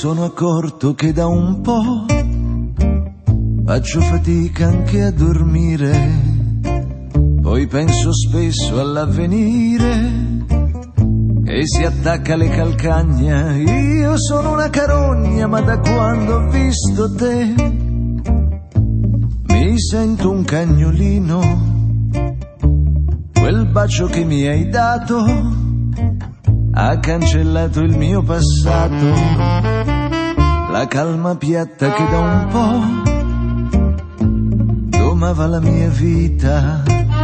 sono accorto che da un po' faccio fatica anche a dormire, poi penso spesso all'avvenire che si attacca alle calcagna. Io sono una carogna, ma da quando ho visto te mi sento un cagnolino. Quel bacio che mi hai dato ha cancellato il mio passato, la calma piatta che da un po' domava la mia vita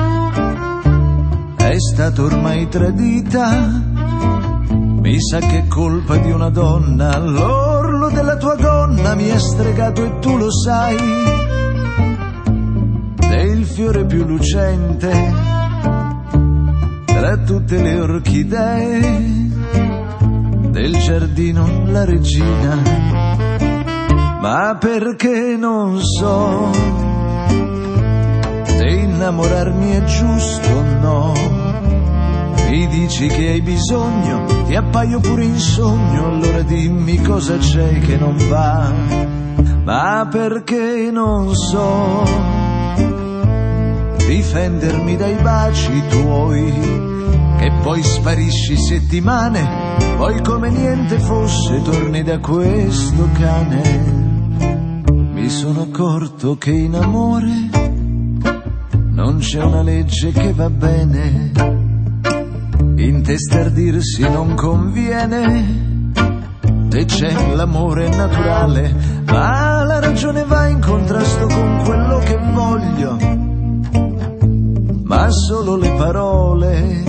è stata ormai tradita. Mi sa che è colpa di una donna, l'orlo della tua gonna mi ha stregato e tu lo sai. Sei il fiore più lucente tra tutte le orchidee del giardino, la regina. Ma perché non so se innamorarmi è giusto o no. Mi dici che hai bisogno, ti appaio pure in sogno, allora dimmi cosa c'è che non va. Ma perché non so difendermi dai baci tuoi, che poi sparisci settimane, poi come niente fosse torni da questo cane. Mi sono accorto che in amore non c'è una legge che va bene, intestardirsi non conviene, se c'è l'amore naturale, ma la ragione va in contrasto con quello che voglio, ma solo le parole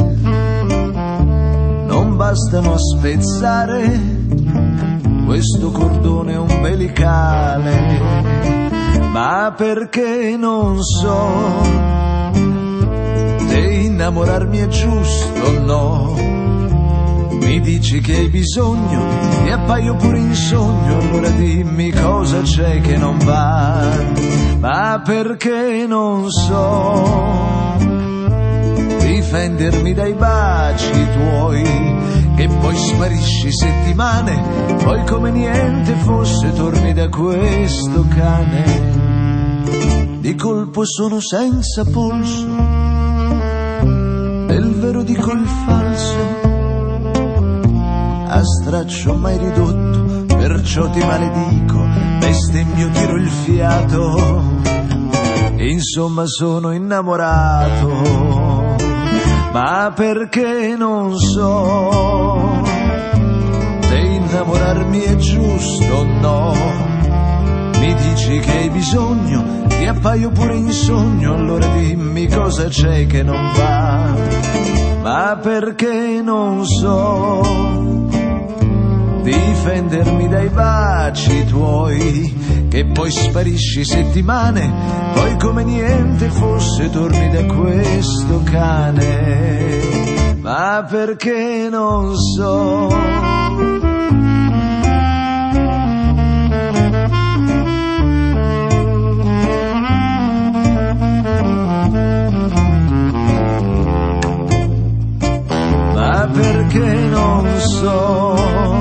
non bastano a spezzare questo cordone ombelicale. Ma perché non so se innamorarmi è giusto o no. Mi dici che hai bisogno, ti appaio pure in sogno, allora dimmi cosa c'è che non va. Ma perché non so difendermi dai baci tuoi, che poi sparisci settimane, poi come niente fosse torni da questo cane. Di colpo sono senza polso, del vero dico il falso, a straccio mai ridotto, perciò ti maledico, bestemmio, tiro il fiato, insomma sono innamorato. Ma perché non so se innamorarmi è giusto o no. Mi dici che hai bisogno, ti appaio pure in sogno, allora dimmi cosa c'è che non va. Ma perché non so difendermi dai baci tuoi, che poi sparisci settimane, poi come niente fosse torni da questo cane. Ma perché non so perché non so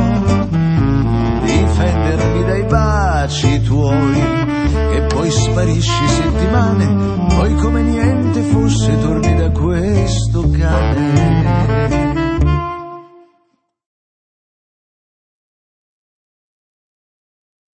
difendermi dai baci tuoi, che poi sparisci settimane, poi come niente fosse torni da questo